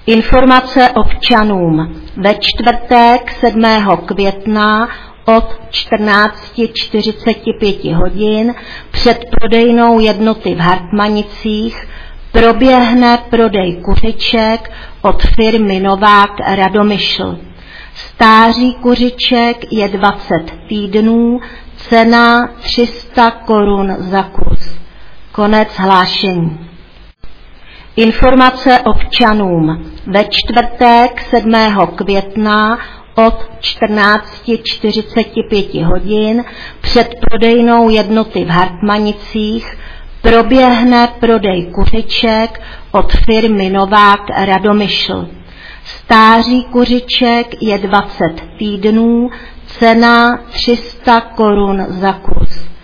Informace občanům. Ve čtvrtek 7. května od 14:45 hodin před prodejnou Jednoty v Hartmanicích proběhne prodej kuřiček od firmy Novák Radomyšl. Stáří kuřiček je 20 týdnů, cena 300 korun za kus. Konec hlášení. Informace občanům. Ve čtvrtek 7. května od 14:45 hodin před prodejnou Jednoty v Hartmanicích proběhne prodej kuřiček od firmy Novák Radomyšl. Stáří kuřiček je 20 týdnů, cena 300 korun za kus.